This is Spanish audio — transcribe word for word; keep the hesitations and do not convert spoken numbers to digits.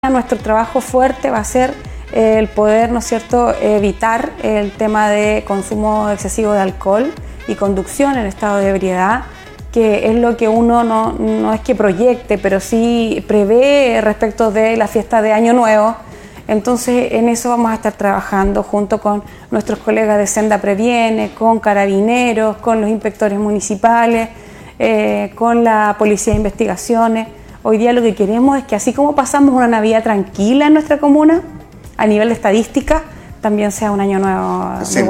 Nuestro trabajo fuerte va a ser el poder, ¿no es cierto?, evitar el tema de consumo excesivo de alcohol y conducción en estado de ebriedad, que es lo que uno no, no es que proyecte, pero sí prevé respecto de la fiesta de Año Nuevo. Entonces, en eso vamos a estar trabajando junto con nuestros colegas de Senda Previene, con carabineros, con los inspectores municipales, eh, con la Policía de Investigaciones. Hoy día lo que queremos es que así como pasamos una Navidad tranquila en nuestra comuna, a nivel de estadística, también sea un año nuevo. Sí.